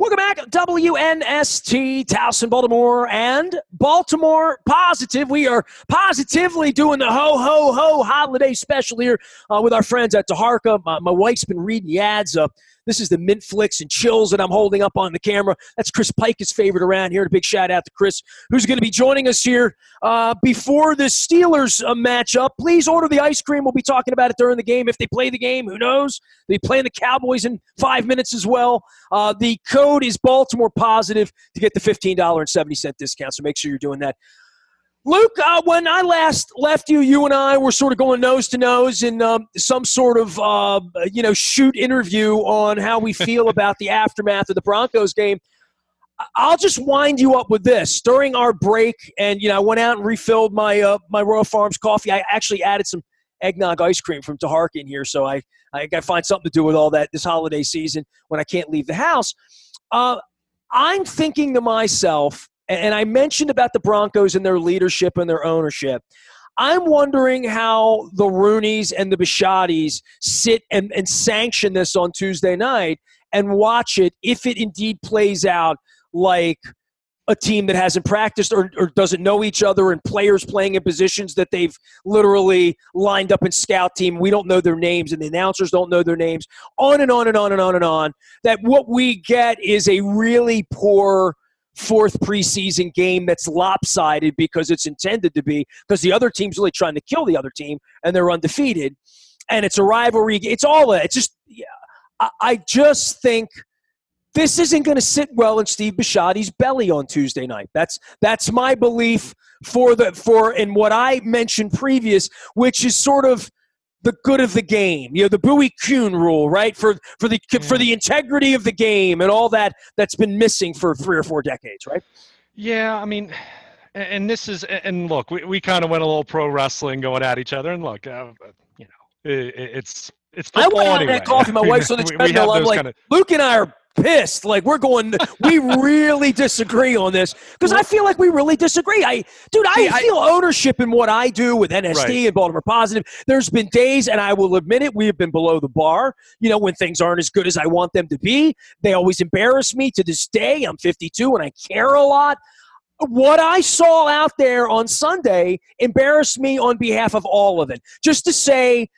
Welcome back, WNST, Towson, Baltimore, and Baltimore Positive. We are positively doing the ho-ho-ho holiday special here with our friends at DeHarka. My wife's been reading the ads. This is the Mint Flicks and Chills that I'm holding up on the camera. That's Chris Pike's favorite around here. A big shout-out to Chris, who's going to be joining us here before the Steelers matchup. Please order the ice cream. We'll be talking about it during the game. If they play the game, who knows? They play the Cowboys in 5 minutes as well. The code is Baltimore Positive to get the $15.70 discount, so make sure you're doing that. Luke, when I last left you, you and I were sort of going nose to nose in some sort of, shoot interview on how we feel about the aftermath of the Broncos game. I'll just wind you up with this. During our break, and, I went out and refilled my my Royal Farms coffee. I actually added some eggnog ice cream from DeHarka in here, so I got to find something to do with all that this holiday season when I can't leave the house. I'm thinking to myself, and I mentioned about the Broncos and their leadership and their ownership, I'm wondering how the Rooneys and the Bisciottis sit and sanction this on Tuesday night and watch it if it indeed plays out like a team that hasn't practiced or doesn't know each other, and players playing in positions that they've literally lined up in scout team. We don't know their names, and the announcers don't know their names, on and on and on and on and on. That what we get is a really poor fourth preseason game that's lopsided because it's intended to be, because the other team's really trying to kill the other team, and they're undefeated. And it's a rivalry. It's all that. It's just, I just think this isn't going to sit well in Steve Bisciotti's belly on Tuesday night. That's my belief for what I mentioned previous, which is sort of the good of the game, the Bowie Kuhn rule, right? For the integrity of the game and all that's been missing for 3 or 4 decades, right? Yeah, I mean, and this is, and look, we kind of went a little pro wrestling going at each other, and look, it's football. I went out and coffee. My wife's on the treadmill. I'm like, Luke and I are pissed. Like, we really disagree on this, because I feel like we really disagree. I feel ownership in what I do with NST right. and Baltimore Positive. There's been days, and I will admit it, we have been below the bar, when things aren't as good as I want them to be. They always embarrass me to this day. I'm 52 and I care a lot. What I saw out there on Sunday embarrassed me on behalf of all of it. Just to say,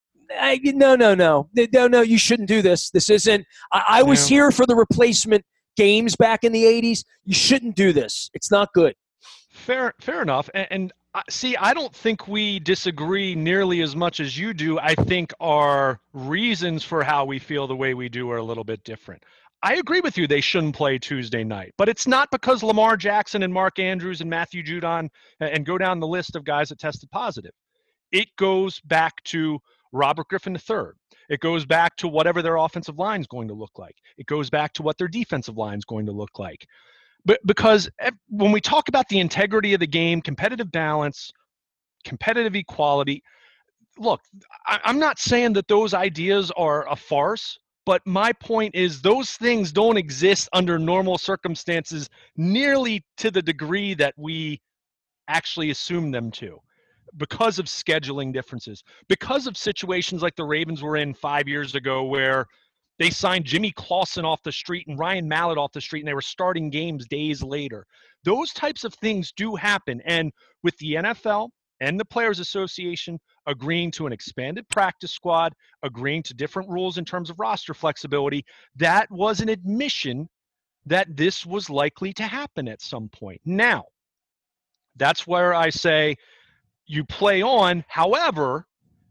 no, you shouldn't do this. This isn't – I was here for the replacement games back in the 80s. You shouldn't do this. It's not good. Fair enough. And see, I don't think we disagree nearly as much as you do. I think our reasons for how we feel the way we do are a little bit different. I agree with you. They shouldn't play Tuesday night. But it's not because Lamar Jackson and Mark Andrews and Matthew Judon and go down the list of guys that tested positive. It goes back to – Robert Griffin III. It goes back to whatever their offensive line is going to look like. It goes back to what their defensive line is going to look like. But because when we talk about the integrity of the game, competitive balance, competitive equality, look, I'm not saying that those ideas are a farce, but my point is those things don't exist under normal circumstances nearly to the degree that we actually assume them to. Because of scheduling differences, because of situations like the Ravens were in 5 years ago where they signed Jimmy Clausen off the street and Ryan Mallett off the street, and they were starting games days later. Those types of things do happen. And with the NFL and the Players Association agreeing to an expanded practice squad, agreeing to different rules in terms of roster flexibility, that was an admission that this was likely to happen at some point. Now, that's where I say – you play on, however,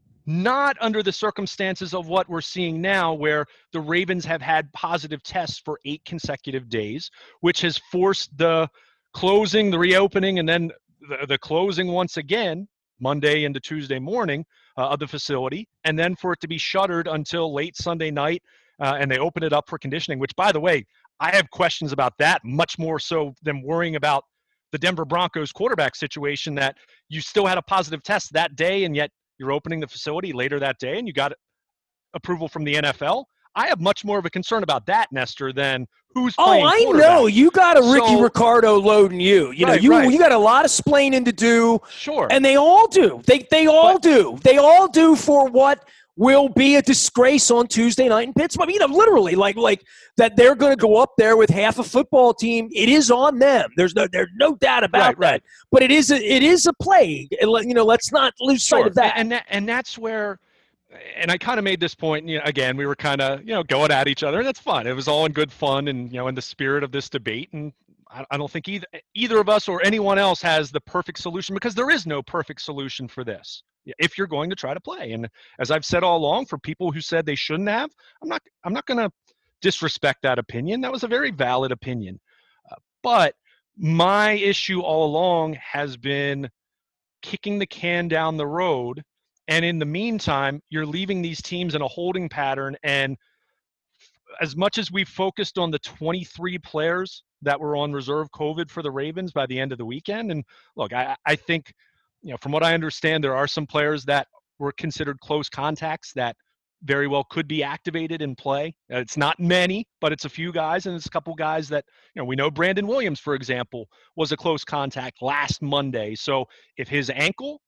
not under the circumstances of what we're seeing now, where the Ravens have had positive tests for 8 consecutive days, which has forced the closing, the reopening, and then the closing once again, Monday into Tuesday morning of the facility, and then for it to be shuttered until late Sunday night, and they open it up for conditioning, which, by the way, I have questions about that, much more so than worrying about the Denver Broncos quarterback situation, that you still had a positive test that day, and yet you're opening the facility later that day and you got approval from the NFL. I have much more of a concern about that, Nestor, than who's playing quarterback. Know. You got a Ricky Ricardo loading you. You got a lot of splaining to do. Sure. And they all do. They all do. They all do for what will be a disgrace on Tuesday night in Pittsburgh. Literally, like that they're going to go up there with half a football team. It is on them. There's no doubt about that. Right. But it is a plague. Let's not lose sight of that. And that's where. And I kind of made this point, again, we were kind of, going at each other, and that's fun. It was all in good fun and, in the spirit of this debate. And I don't think either of us or anyone else has the perfect solution, because there is no perfect solution for this if you're going to try to play. And as I've said all along, for people who said they shouldn't have, I'm not going to disrespect that opinion. That was a very valid opinion. But my issue all along has been kicking the can down the road. And in the meantime, you're leaving these teams in a holding pattern. And as much as we focused on the 23 players that were on reserve COVID for the Ravens by the end of the weekend, and look, I think, from what I understand, there are some players that were considered close contacts that very well could be activated and play. It's not many, but it's a few guys, and it's a couple guys that, we know Brandon Williams, for example, was a close contact last Monday. So if his ankle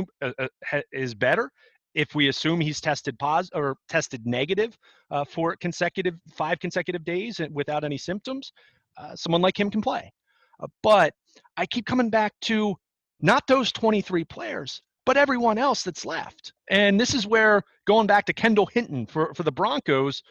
is better, if we assume he's tested positive or tested negative for 5 consecutive days without any symptoms, someone like him can play. But I keep coming back to not those 23 players, but everyone else that's left. And this is where, going back to Kendall Hinton for the Broncos,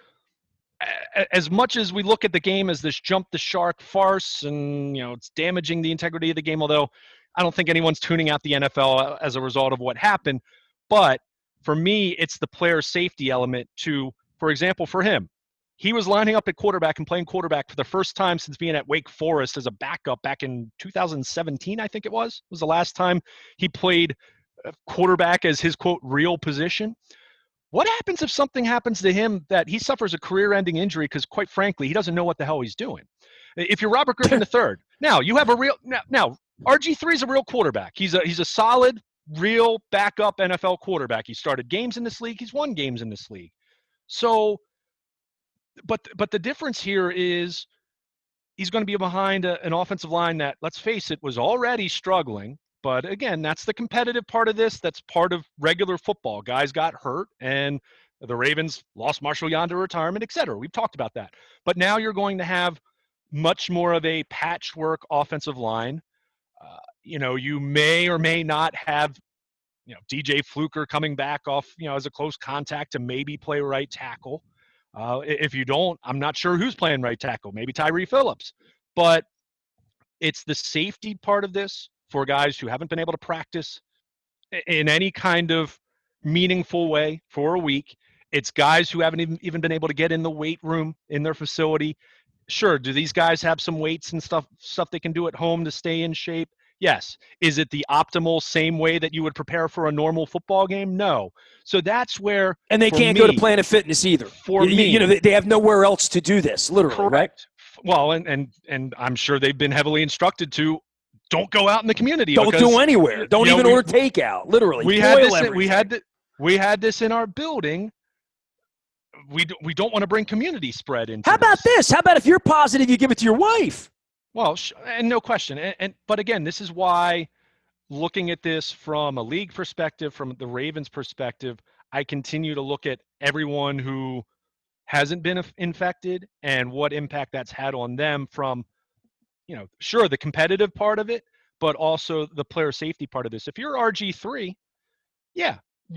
as much as we look at the game as this jump the shark farce and, it's damaging the integrity of the game, although I don't think anyone's tuning out the NFL as a result of what happened. But for me, it's the player safety element to, for example, for him, he was lining up at quarterback and playing quarterback for the first time since being at Wake Forest as a backup back in 2017, I think it was the last time he played quarterback as his, quote, real position. What happens if something happens to him that he suffers a career-ending injury because, quite frankly, he doesn't know what the hell he's doing? If you're Robert Griffin III, now you have now RG3 is a real quarterback. He's a solid, real backup NFL quarterback. He started games in this league. He's won games in this league. So, but the difference here is he's going to be behind an offensive line that, let's face it, was already struggling. But again, that's the competitive part of this. That's part of regular football. Guys got hurt, and the Ravens lost Marshall Yanda to retirement, et cetera. We've talked about that. But now you're going to have much more of a patchwork offensive line. You may or may not have, DJ Fluker coming back off, as a close contact to maybe play right tackle. If you don't, I'm not sure who's playing right tackle. Maybe Tyree Phillips. But it's the safety part of this for guys who haven't been able to practice in any kind of meaningful way for a week. It's guys who haven't even been able to get in the weight room in their facility. Sure, do these guys have some weights and stuff they can do at home to stay in shape? Yes. Is it the optimal same way that you would prepare for a normal football game? No. So that's where, and they can't go to Planet Fitness either. For me, they have nowhere else to do this, literally. Correct. Right? Well, and I'm sure they've been heavily instructed to don't go out in the community. Don't go anywhere. Don't even order takeout. Literally, we had this in our building. We don't want to bring community spread into. How about this? How about if you're positive, you give it to your wife? Well, and no question. But again, this is why, looking at this from a league perspective, from the Ravens perspective, I continue to look at everyone who hasn't been infected and what impact that's had on them from, sure, the competitive part of it, but also the player safety part of this. If you're RG3, yeah,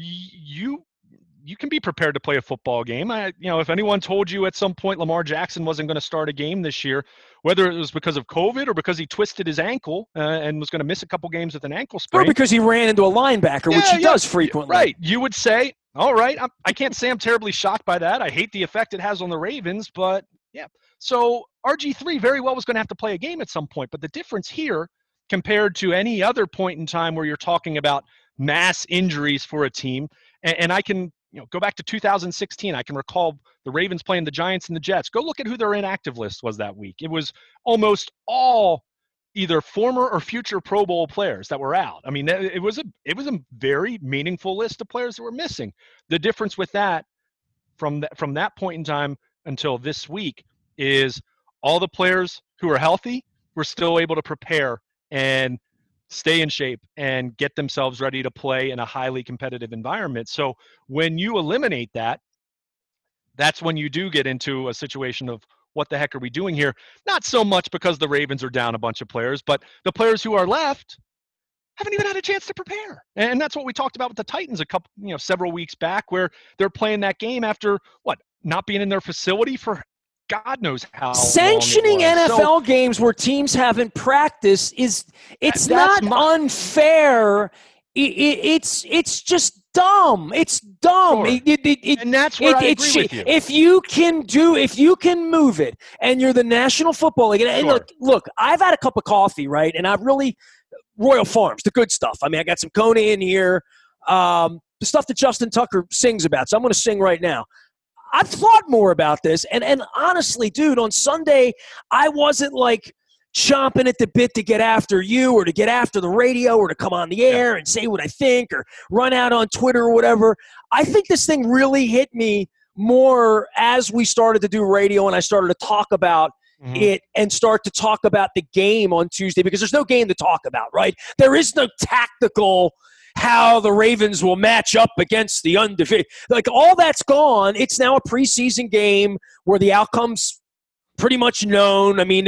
you can be prepared to play a football game. If anyone told you at some point Lamar Jackson wasn't going to start a game this year, whether it was because of COVID or because he twisted his ankle and was going to miss a couple games with an ankle sprain, or because he ran into a linebacker, which he does frequently. Right. You would say, all right, I can't say I'm terribly shocked by that. I hate the effect it has on the Ravens, but yeah. So RG3 very well was going to have to play a game at some point. But the difference here, compared to any other point in time where you're talking about mass injuries for a team, and I can go back to 2016. I can recall the Ravens playing the Giants and the Jets. Go look at who their inactive list was that week. It was almost all either former or future Pro Bowl players that were out. I mean, it was a very meaningful list of players that were missing. The difference with that from that point in time until this week is all the players who are healthy were still able to prepare and stay in shape, and get themselves ready to play in a highly competitive environment. So when you eliminate that, that's when you do get into a situation of what the heck are we doing here? Not so much because the Ravens are down a bunch of players, but the players who are left haven't even had a chance to prepare. And that's what we talked about with the Titans several weeks back, where they're playing that game after not being in their facility for God knows how sanctioning long it was. NFL games where teams haven't practiced it's not unfair. It's just dumb. It's dumb. Sure. And that's where I agree with you. If you can move it, and you're the National Football League, and Sure. look, I've had a cup of coffee, right? And I've really Royal Farms, the good stuff. I mean, I got some Kona in here, the stuff that Justin Tucker sings about. So I'm going to sing right now. I've thought more about this, and honestly, dude, on Sunday, I wasn't like chomping at the bit to get after you or to get after the radio or to come on the air and say what I think or run out on Twitter or whatever. I think this thing really hit me more as we started to do radio and I started to talk about it and start to talk about the game on Tuesday, because there's no game to talk about, right? There is no tactical how the Ravens will match up against the undefeated. Like, all that's gone. It's now a preseason game where the outcome's pretty much known. I mean,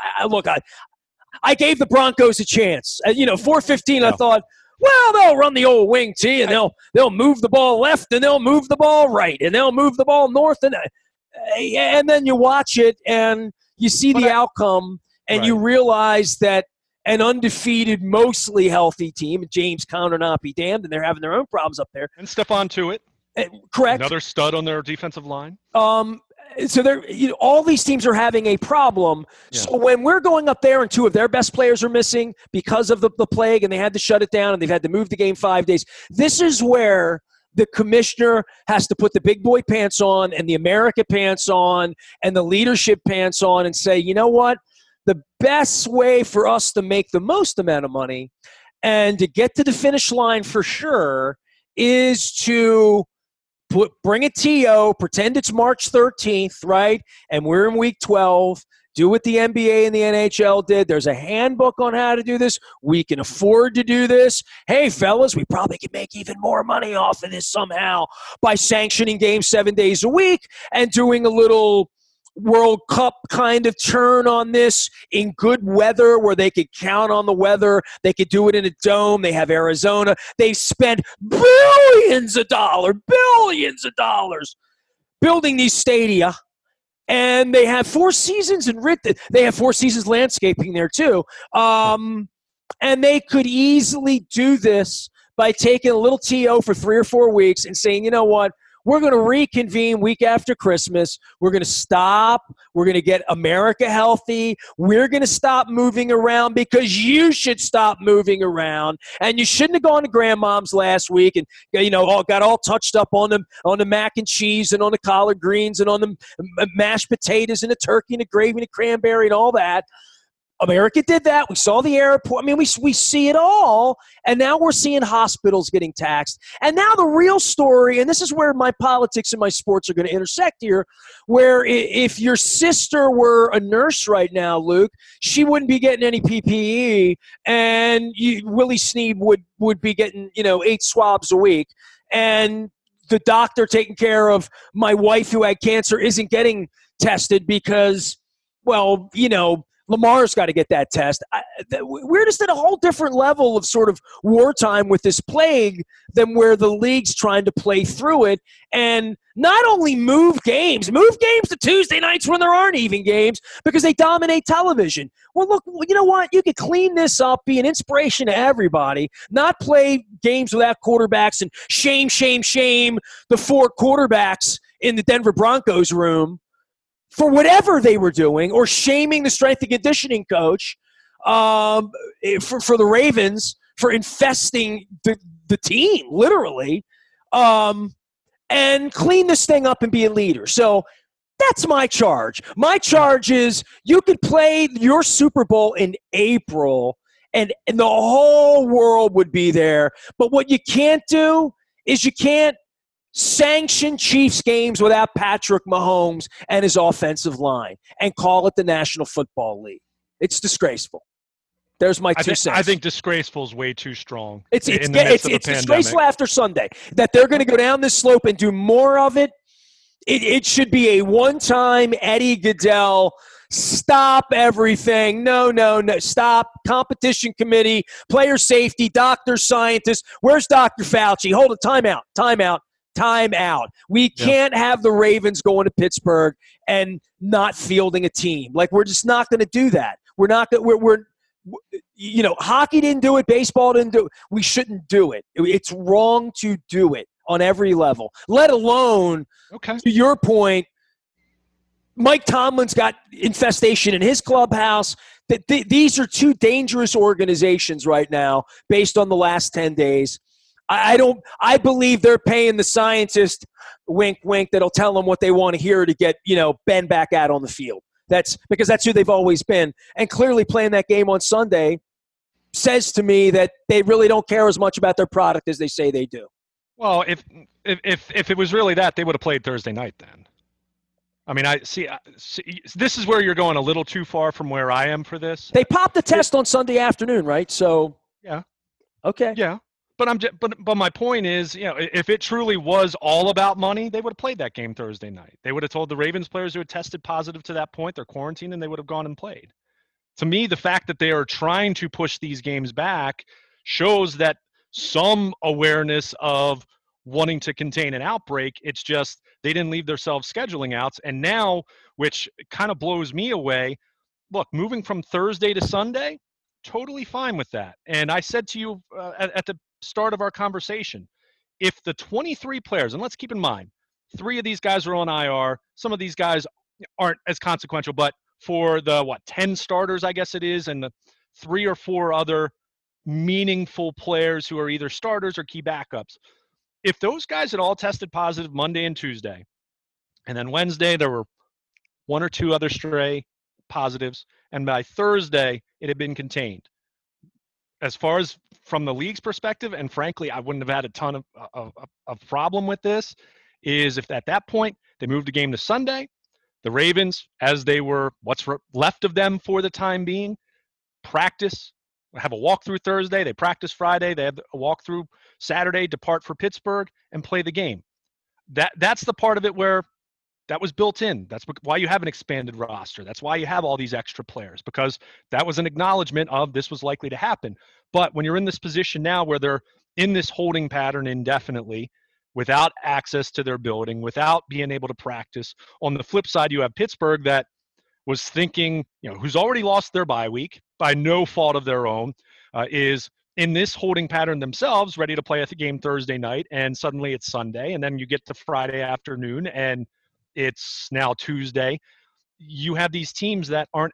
I gave the Broncos a chance. 4-15, I thought, well, they'll run the old wing tee, and they'll move the ball left, and they'll move the ball right, and they'll move the ball north. And then you watch it, and you see the outcome, and you realize that an undefeated, mostly healthy team, James Conner not be damned, and they're having their own problems up there. And Stephon Tuitt. Correct. Another stud on their defensive line. So they're, all these teams are having a problem. Yeah. So when we're going up there and two of their best players are missing because of the plague, and they had to shut it down, and they've had to move the game 5 days, this is where the commissioner has to put the big boy pants on and the America pants on and the leadership pants on and say, you know what? The best way for us to make the most amount of money and to get to the finish line for sure is to bring a TO, pretend it's March 13th, right? And we're in week 12. Do what the NBA and the NHL did. There's a handbook on how to do this. We can afford to do this. Hey, fellas, we probably can make even more money off of this somehow by sanctioning games 7 days a week and doing a little World Cup kind of turn on this in good weather where they could count on the weather. They could do it in a dome. They have Arizona. They spent billions of dollars building these stadia. And they have 4 seasons they have 4 seasons landscaping there too. And they could easily do this by taking a little TO for 3 or 4 weeks and saying, you know what? We're going to reconvene week after Christmas. We're going to stop. We're going to get America healthy. We're going to stop moving around because you should stop moving around. And you shouldn't have gone to grandmom's last week and got all touched up on the mac and cheese and on the collard greens and on the mashed potatoes and the turkey and the gravy and the cranberry and all that. America did that. We saw the airport. I mean, we see it all. And now we're seeing hospitals getting taxed. And now the real story, and this is where my politics and my sports are going to intersect here, where if your sister were a nurse right now, Luke, she wouldn't be getting any PPE, and Willie Snead would be getting 8 swabs a week. And the doctor taking care of my wife who had cancer isn't getting tested because, Lamar's got to get that test. We're just at a whole different level of sort of wartime with this plague than where the league's trying to play through it and not only move games to Tuesday nights when there aren't even games because they dominate television. Well, look, you know what? You could clean this up, be an inspiration to everybody, not play games without quarterbacks and shame the 4 quarterbacks in the Denver Broncos room for whatever they were doing, or shaming the strength and conditioning coach for the Ravens for infesting the team, literally, and clean this thing up and be a leader. So that's my charge. My charge is you could play your Super Bowl in April, and the whole world would be there. But what you can't do is you can't sanction Chiefs games without Patrick Mahomes and his offensive line and call it the National Football League. It's disgraceful. There's my 2 cents. I think disgraceful is way too strong. It's disgraceful after Sunday that they're going to go down this slope and do more of it. It should be a one-time Eddie Goodell. Stop everything. No. Stop. Competition committee, player safety, doctors, scientists. Where's Dr. Fauci? Hold it. Time out. We can't have the Ravens going to Pittsburgh and not fielding a team. Like, we're just not going to do that. Hockey didn't do it. Baseball didn't do it. We shouldn't do it. It's wrong to do it on every level, let alone, to your point, Mike Tomlin's got infestation in his clubhouse. These are two dangerous organizations right now based on the last 10 days. I believe they're paying the scientist, wink, wink, that'll tell them what they want to hear to get, Ben back out on the field. That's because that's who they've always been. And clearly playing that game on Sunday says to me that they really don't care as much about their product as they say they do. Well, if it was really that, they would have played Thursday night then. I mean, I see. This is where you're going a little too far from where I am for this. They popped the test on Sunday afternoon, right? So yeah, okay, yeah. But my point is, if it truly was all about money, they would have played that game Thursday night. They would have told the Ravens players who had tested positive to that point they're quarantined, and they would have gone and played. To me, the fact that they are trying to push these games back shows that some awareness of wanting to contain an outbreak. It's just they didn't leave themselves scheduling outs. And now, which kind of blows me away, look, moving from Thursday to Sunday, totally fine with that. And I said to you at the start of our conversation, if the 23 players, and let's keep in mind, 3 of these guys are on IR, some of these guys aren't as consequential, but for the 10 starters, I guess it is, and the 3 or 4 other meaningful players who are either starters or key backups, if those guys had all tested positive Monday and Tuesday, and then Wednesday there were 1 or 2 other stray positives, and by Thursday it had been contained. As far as from the league's perspective, and frankly, I wouldn't have had a ton of problem with this, is if at that point they moved the game to Sunday, the Ravens, as they were what's left of them for the time being, practice, have a walkthrough Thursday, they practice Friday, they have a walkthrough Saturday, depart for Pittsburgh, and play the game. That's the part of it where that was built in. That's why you have an expanded roster. That's why you have all these extra players, because that was an acknowledgement of this was likely to happen. But when you're in this position now where they're in this holding pattern indefinitely, without access to their building, without being able to practice, on the flip side, you have Pittsburgh that was thinking, who's already lost their bye week by no fault of their own, is in this holding pattern themselves, ready to play a game Thursday night, and suddenly it's Sunday, and then you get to Friday afternoon, and it's now Tuesday. You have these teams that aren't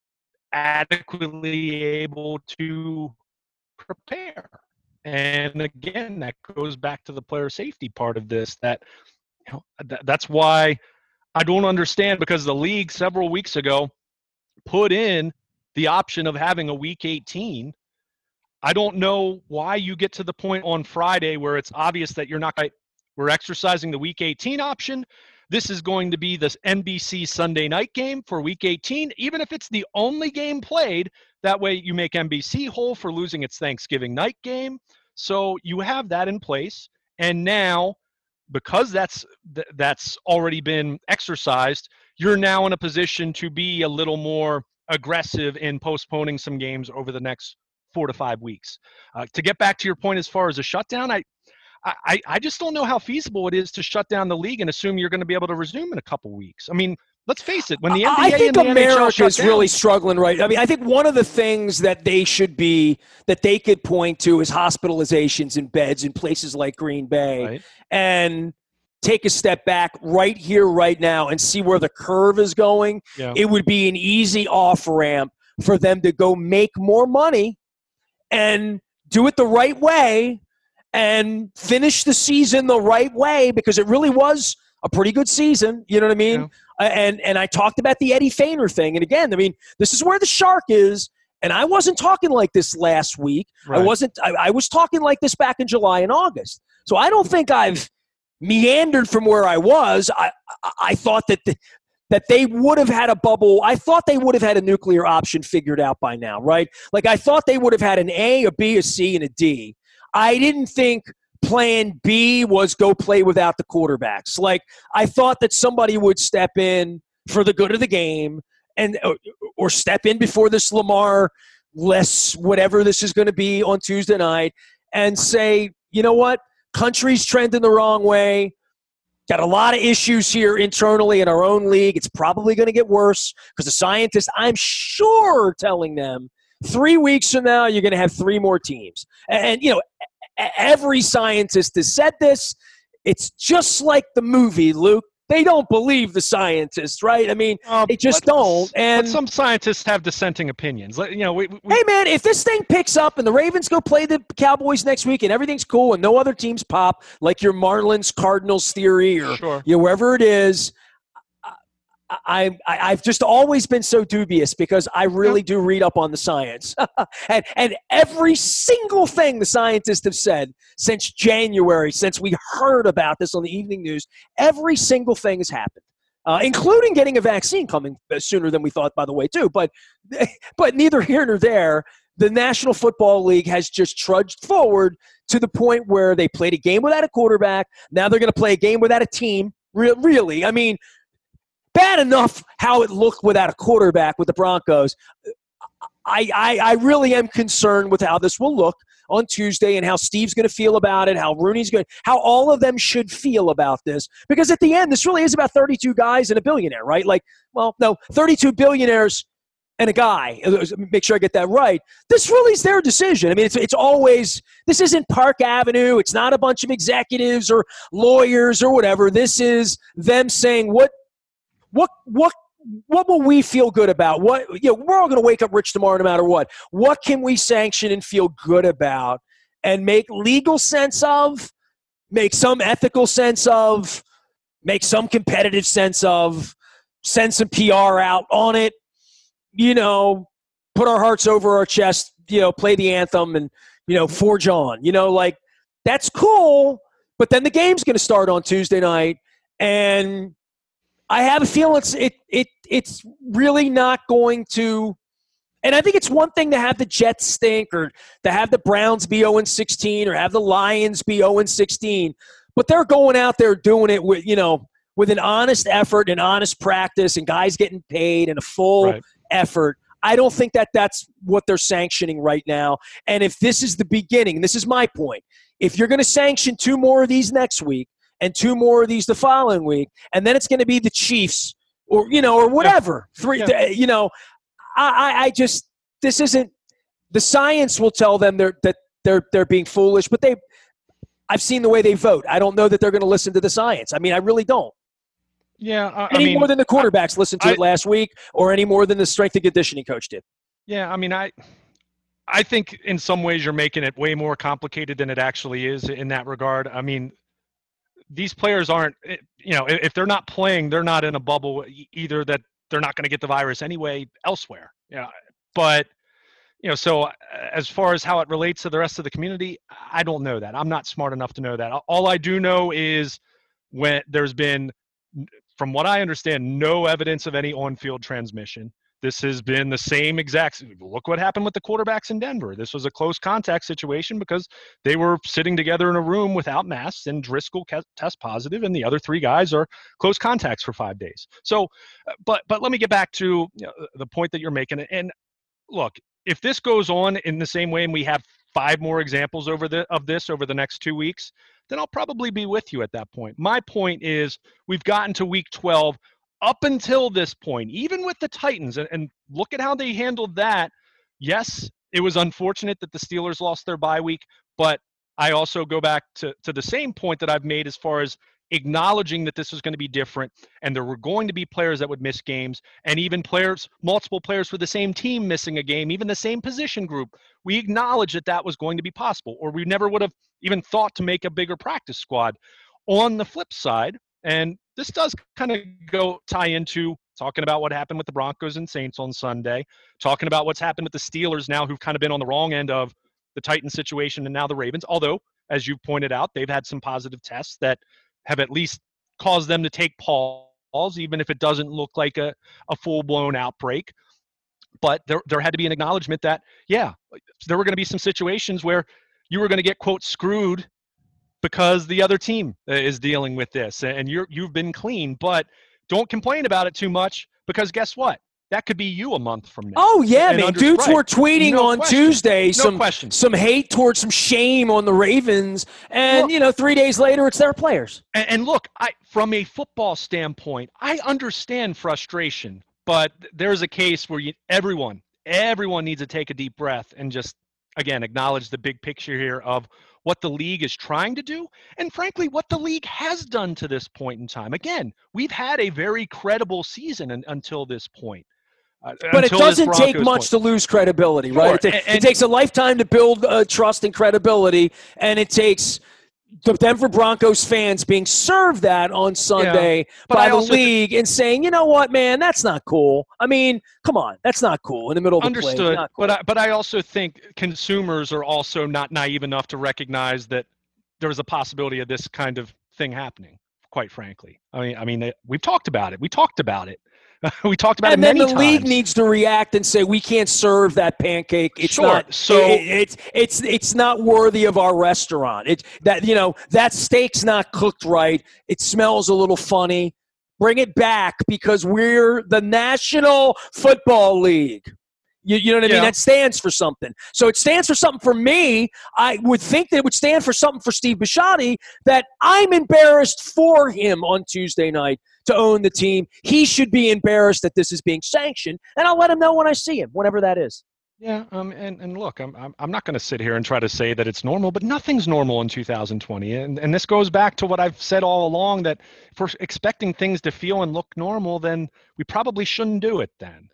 adequately able to prepare. And again, that goes back to the player safety part of this, that's why I don't understand, because the league several weeks ago put in the option of having a week 18. I don't know why you get to the point on Friday where it's obvious that we're exercising the week 18 option. This is going to be this NBC Sunday night game for week 18, even if it's the only game played. That way you make NBC whole for losing its Thanksgiving night game. So you have that in place. And now, because that's already been exercised, you're now in a position to be a little more aggressive in postponing some games over the next 4 to 5 weeks. To get back to your point as far as a shutdown, I just don't know how feasible it is to shut down the league and assume you're going to be able to resume in a couple weeks. I mean, let's face it, when the NBA and the NHL shut is really struggling, right? I mean, I think one of the things that they could point to is hospitalizations in beds in places like Green Bay, right, and take a step back right here, right now, and see where the curve is going. Yeah. It would be an easy off-ramp for them to go make more money and do it the right way and finish the season the right way, because it really was a pretty good season. You know what I mean? Yeah. And I talked about the Eddie Feigner thing. And again, I mean, this is where the shark is. And I wasn't talking like this last week. Right. I was talking like this back in July and August. So I don't think I've meandered from where I was. I thought that that they would have had a bubble. I thought they would have had a nuclear option figured out by now, right? Like I thought they would have had an A, a B, a C, and a D. I didn't think plan B was go play without the quarterbacks. Like I thought that somebody would step in for the good of the game and or step in before this Lamar less whatever this is going to be on Tuesday night and say, you know what, country's trending the wrong way. Got a lot of issues here internally in our own league. It's probably going to get worse because the scientists, I'm sure, are telling them 3 weeks from now you're going to have 3 more teams. And you know, every scientist has said this. It's just like the movie, Luke. They don't believe the scientists, right? I mean, they just don't. And but some scientists have dissenting opinions. You know, hey, man, if this thing picks up and the Ravens go play the Cowboys next week and everything's cool and no other teams pop, like your Marlins Cardinals theory or sure. You know, wherever it is, I've just always been so dubious because I really do read up on the science. and every single thing the scientists have said since January, since we heard about this on the evening news, every single thing has happened, including getting a vaccine coming sooner than we thought, by the way, too. But neither here nor there, the National Football League has just trudged forward to the point where they played a game without a quarterback. Now they're going to play a game without a team, really. I mean, bad enough how it looked without a quarterback with the Broncos. I really am concerned with how this will look on Tuesday and how Steve's going to feel about it, how Rooney's going to – how all of them should feel about this. Because at the end, this really is about 32 guys and a billionaire, right? Like, well, no, 32 billionaires and a guy. Make sure I get that right. This really is their decision. I mean, it's always – this isn't Park Avenue. It's not a bunch of executives or lawyers or whatever. This is them saying what will we feel good about? What, you know, we're all going to wake up rich tomorrow no matter what. What can we sanction and feel good about and make legal sense of, make some ethical sense of, make some competitive sense of, send some PR out on it, you know, put our hearts over our chest, you know, play the anthem and, you know, forge on. You know, like, that's cool, but then the game's going to start on Tuesday night, and I have a feeling it's really not going to – and I think it's one thing to have the Jets stink or to have the Browns be 0-16 or have the Lions be 0-16, but they're going out there doing it with, you know, with an honest effort and honest practice and guys getting paid and a full effort. I don't think that's what they're sanctioning right now. And if this is the beginning, this is my point, if you're going to sanction 2 more of these next week, and 2 more of these the following week, and then it's going to be the Chiefs or, you know, or whatever. You know, I just, this isn't, the science will tell them that they're being foolish, but I've seen the way they vote. I don't know that they're going to listen to the science. I mean, I really don't. Yeah. Any more than the quarterbacks listened to it last week or any more than the strength and conditioning coach did. Yeah. I mean, I think in some ways you're making it way more complicated than it actually is in that regard. I mean, these players aren't, you know, if they're not playing, they're not in a bubble either that they're not going to get the virus anyway elsewhere. Yeah. But, you know, so as far as how it relates to the rest of the community, I don't know that. I'm not smart enough to know that. All I do know is when there's been, from what I understand, no evidence of any on-field transmission. This has been the same exact – look what happened with the quarterbacks in Denver. This was a close contact situation because they were sitting together in a room without masks, and Driscoll test positive, and the other 3 guys are close contacts for 5 days. So but let me get back to, you know, the point that you're making. And look, if this goes on in the same way and we have 5 more examples of this over the next 2 weeks, then I'll probably be with you at that point. My point is we've gotten to week 12. Up until this point, even with the Titans, and look at how they handled that. Yes, it was unfortunate that the Steelers lost their bye week, but I also go back to the same point that I've made as far as acknowledging that this was going to be different, and there were going to be players that would miss games, and even multiple players for the same team missing a game, even the same position group. We acknowledged that was going to be possible, or we never would have even thought to make a bigger practice squad. On the flip side, and this does kind of tie into talking about what happened with the Broncos and Saints on Sunday, talking about what's happened with the Steelers now, who've kind of been on the wrong end of the Titans situation, and now the Ravens. Although, as you pointed out, they've had some positive tests that have at least caused them to take pause protocols, even if it doesn't look like a full-blown outbreak. But there had to be an acknowledgement that, yeah, there were going to be some situations where you were going to get, quote, screwed because the other team is dealing with this, and you've been clean. But don't complain about it too much, because guess what? That could be you a month from now. Oh, yeah, man. Dudes were tweeting on Tuesday some hate towards some shame on the Ravens. And, look, 3 days later, it's their players. And look, from a football standpoint, I understand frustration. But there's a case where everyone needs to take a deep breath and just, again, acknowledge the big picture here of what the league is trying to do, and frankly, what the league has done to this point in time. Again, we've had a very credible season until this point. But it doesn't take much to lose credibility, right? It takes a lifetime to build trust and credibility, and it takes the Denver Broncos fans being served that on Sunday by the league and saying, you know what, man, that's not cool. I mean, come on, that's not cool in the middle of the play. Understood, cool. but I also think consumers are also not naive enough to recognize that there's a possibility of this kind of thing happening, quite frankly. I mean, we've talked about it. We talked about it many times. And then the league needs to react and say, we can't serve that pancake. It's not. So it's not worthy of our restaurant. That steak's not cooked right. It smells a little funny. Bring it back, because we're the National Football League. You know what I mean? That stands for something. So it stands for something for me. I would think that it would stand for something for Steve Bisciotti, that I'm embarrassed for him on Tuesday night to own the team. He should be embarrassed that this is being sanctioned, and I'll let him know when I see him, whenever that is. Yeah, and look, I'm not going to sit here and try to say that it's normal, but nothing's normal in 2020, and this goes back to what I've said all along, that if we're expecting things to feel and look normal, then we probably shouldn't do it then.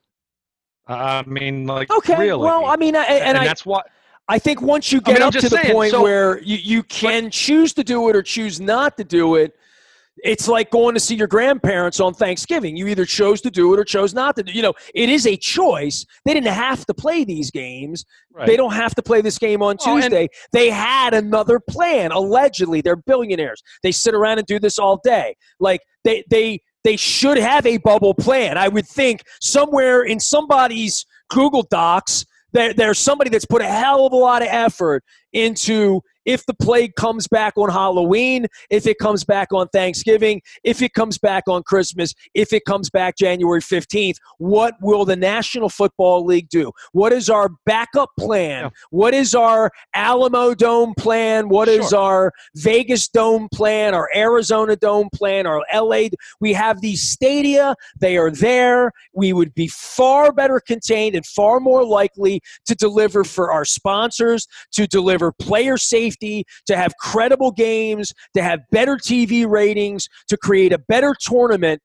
Okay, really. Well, I mean, that's what I think once you get up to the point where you can choose to do it or choose not to do it, it's like going to see your grandparents on Thanksgiving. You either chose to do it or chose not to do it. It is a choice. They didn't have to play these games. Right. They don't have to play this game on Tuesday. They had another plan. Allegedly, they're billionaires. They sit around and do this all day. Like, they should have a bubble plan. I would think somewhere in somebody's Google Docs, there's somebody that's put a hell of a lot of effort into if the plague comes back on Halloween, if it comes back on Thanksgiving, if it comes back on Christmas, if it comes back January 15th, what will the National Football League do? What is our backup plan? Yeah. What is our Alamo Dome plan? What is our Vegas Dome plan, our Arizona Dome plan, our LA? We have these stadia. They are there. We would be far better contained and far more likely to deliver for our sponsors, to deliver player safety, to have credible games, to have better TV ratings, to create a better tournament.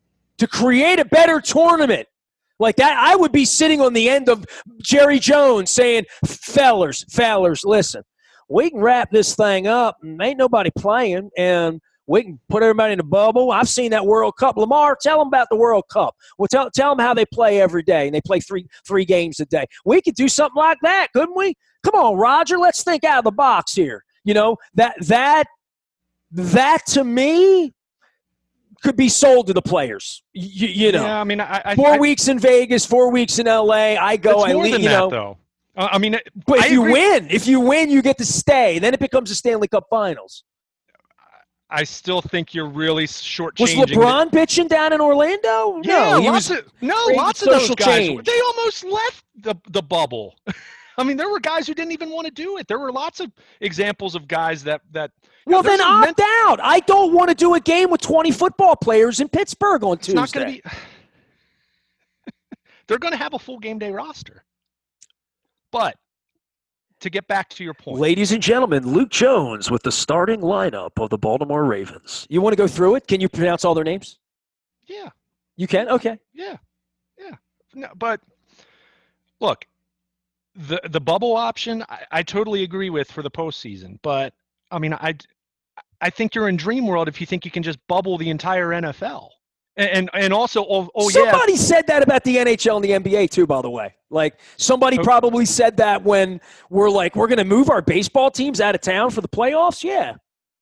Like that, I would be sitting on the end of Jerry Jones saying, fellers, listen, we can wrap this thing up. Ain't nobody playing, and we can put everybody in a bubble. I've seen that World Cup. Lamar, tell them about the World Cup. Well, tell them how they play every day, and they play three games a day. We could do something like that, couldn't we? Come on, Roger, let's think out of the box here. That to me could be sold to the players. Yeah, I mean, 4 weeks in Vegas, 4 weeks in LA. I go, I leave. Though. I mean, but if you win, you get to stay. Then it becomes a Stanley Cup Finals. I still think you're really shortchanging. Was LeBron pitching down in Orlando? Yeah, lots of those guys. They almost left the bubble. I mean, there were guys who didn't even want to do it. There were lots of examples of guys that well, then opt out. I don't want to do a game with 20 football players in Pittsburgh on Tuesday. It's not going to be. They're going to have a full game day roster. But to get back to your point. Ladies and gentlemen, Luke Jones with the starting lineup of the Baltimore Ravens. You want to go through it? Can you pronounce all their names? Yeah. You can? Okay. Yeah. No, but look, the bubble option, I totally agree with for the postseason. But, I mean, I think you're in dream world if you think you can just bubble the entire NFL. And also, somebody said that about the NHL and the NBA too, by the way. Like, somebody probably said that when we're going to move our baseball teams out of town for the playoffs. Yeah.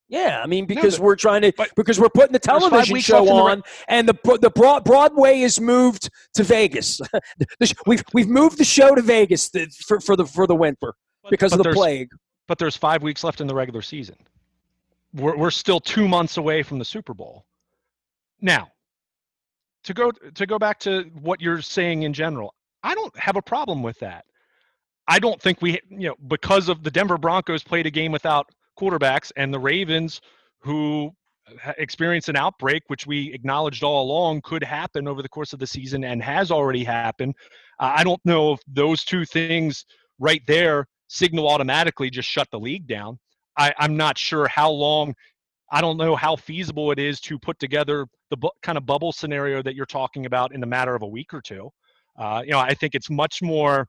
Yeah, I mean, No, because we're trying to, because we're putting the there's 5 television weeks show left in the on, and the Broadway is moved to Vegas. We've moved the show to Vegas for the winter because of the plague. But there's 5 weeks left in the regular season. We're still 2 months away from the Super Bowl. Now, to go back to what you're saying in general, I don't have a problem with that. I don't think because of the Denver Broncos played a game without quarterbacks, and the Ravens, who experienced an outbreak, which we acknowledged all along could happen over the course of the season and has already happened. I don't know if those two things right there signal automatically just shut the league down. I'm not sure how long. I don't know how feasible it is to put together the kind of bubble scenario that you're talking about in a matter of a week or two. I think it's much more.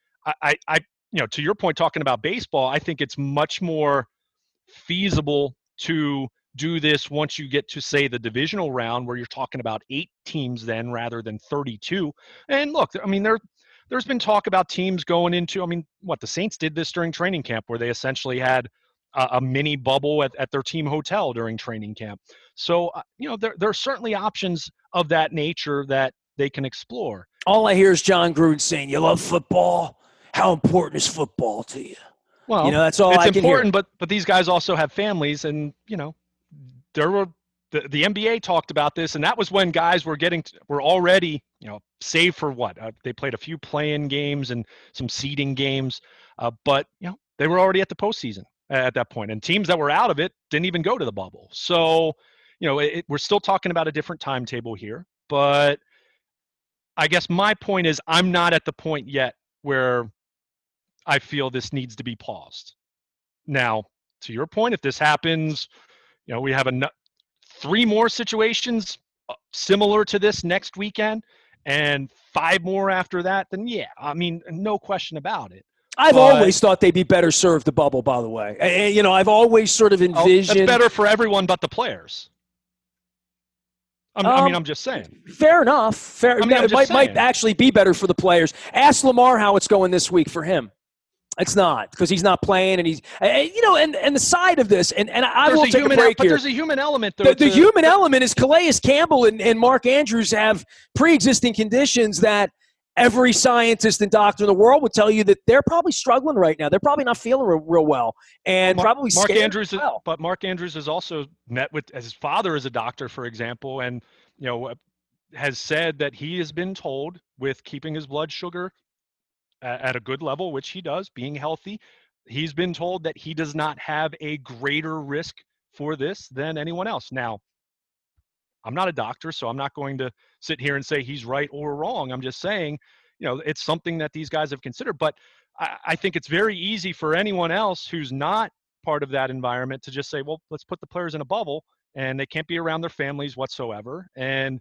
To your point, talking about baseball, I think it's much more feasible to do this once you get to, say, the divisional round, where you're talking about 8 teams then rather than 32. And look, I mean, there's been talk about teams going into, the Saints did this during training camp, where they essentially had a mini bubble at their team hotel during training camp. So, there are certainly options of that nature that they can explore. All I hear is John Gruden saying, "You love football? How important is football to you?" Well, that's all I can hear. It's important, but these guys also have families, and there were the NBA talked about this, and that was when guys were already save for what they played a few play-in games and some seeding games, but they were already at the postseason at that point, and teams that were out of it didn't even go to the bubble. So we're still talking about a different timetable here, but I guess my point is I'm not at the point yet where I feel this needs to be paused. Now, to your point, if this happens, we have 3 more situations similar to this next weekend and 5 more after that, then yeah, no question about it. I've always thought they'd be better served the bubble, by the way. I've always sort of envisioned. That's better for everyone but the players. I'm just saying. Fair enough. It might actually be better for the players. Ask Lamar how it's going this week for him. It's not, because he's not playing, and he's and the side of this, and I will take a break here. But there's a human element, though. The human element is Calais Campbell and Mark Andrews have pre-existing conditions that every scientist and doctor in the world would tell you that they're probably struggling right now. They're probably not feeling real well, and probably Mark scared Andrews. as well. But Mark Andrews has also met with, as his father is a doctor, for example, and has said that he has been told, with keeping his blood sugar at a good level, which he does, being healthy, he's been told that he does not have a greater risk for this than anyone else. Now, I'm not a doctor, so I'm not going to sit here and say he's right or wrong. I'm just saying, it's something that these guys have considered. But I think it's very easy for anyone else who's not part of that environment to just say, well, let's put the players in a bubble, and they can't be around their families whatsoever. And,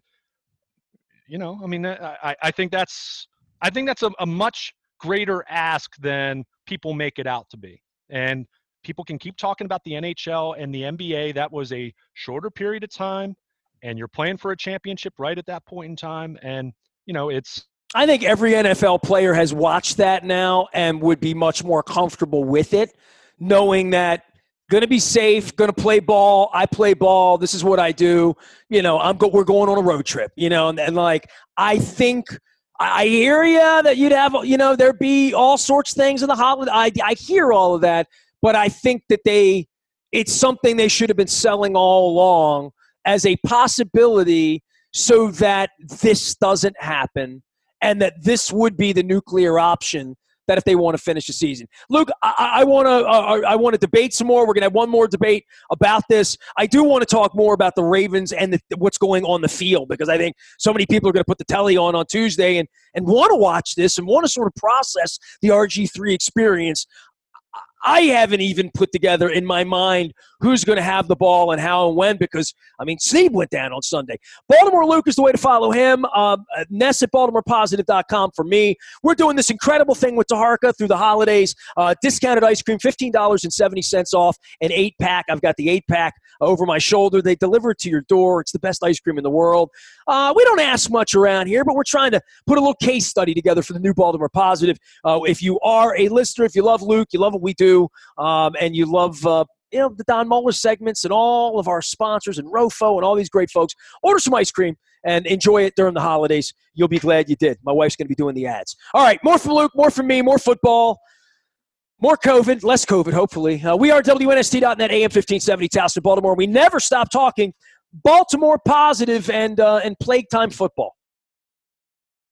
I think that's a much greater ask than people make it out to be. And people can keep talking about the NHL and the NBA. That was a shorter period of time, and you're playing for a championship right at that point in time. And, I think every NFL player has watched that now and would be much more comfortable with it, knowing that going to be safe, going to play ball. I play ball. This is what I do. We're going on a road trip, and I think I hear you that you'd have, there'd be all sorts of things in the holiday. I hear all of that, but I think that it's something they should have been selling all along as a possibility so that this doesn't happen, and that this would be the nuclear option that if they want to finish the season. Luke, I want to debate some more. We're going to have one more debate about this. I do want to talk more about the Ravens and what's going on the field, because I think so many people are going to put the telly on Tuesday and want to watch this and want to sort of process the RG3 experience. I haven't even put together in my mind who's going to have the ball and how and when, because, Steve went down on Sunday. Baltimore Luke is the way to follow him. Ness at BaltimorePositive.com for me. We're doing this incredible thing with Taharka through the holidays. Discounted ice cream, $15.70 off an 8-pack. I've got the 8-pack over my shoulder. They deliver it to your door. It's the best ice cream in the world. We don't ask much around here, but we're trying to put a little case study together for the new Baltimore Positive. If you are a listener, if you love Luke, you love what we do, and you love the Don Muller segments and all of our sponsors and Rofo and all these great folks. Order some ice cream and enjoy it during the holidays. You'll be glad you did. My wife's going to be doing the ads. All right, more from Luke, more from me, more football, more COVID, less COVID, hopefully. We are WNST.net, AM 1570, Towson, Baltimore. We never stop talking Baltimore positive and plague time football.